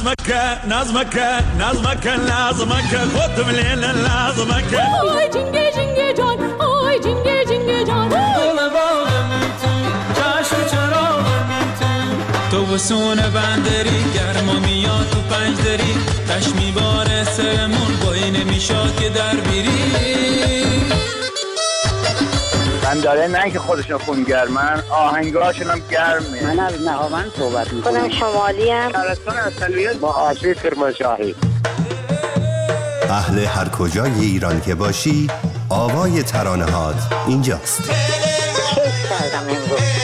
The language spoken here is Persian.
نظمك خودم لیل لازمک آی جنگه جنگه جان آی جنگه جنگه جان گل باغم تو جشن چراغم تو بسون بندری گرما میاد تو پنجدری تش میباره سرمون بایی نمیشاد که در بیری من داره نه که خودشون خونگرمن آهنگاشون هم گرمه. من از نهاوند صحبت میکنم. خودم شمالی ام. شهرستان اصلیت با آشی کرمانشاهی. اهل هر کجای ایران که باشی آوای ترانه‌هات اینجاست. کیف کردم امروز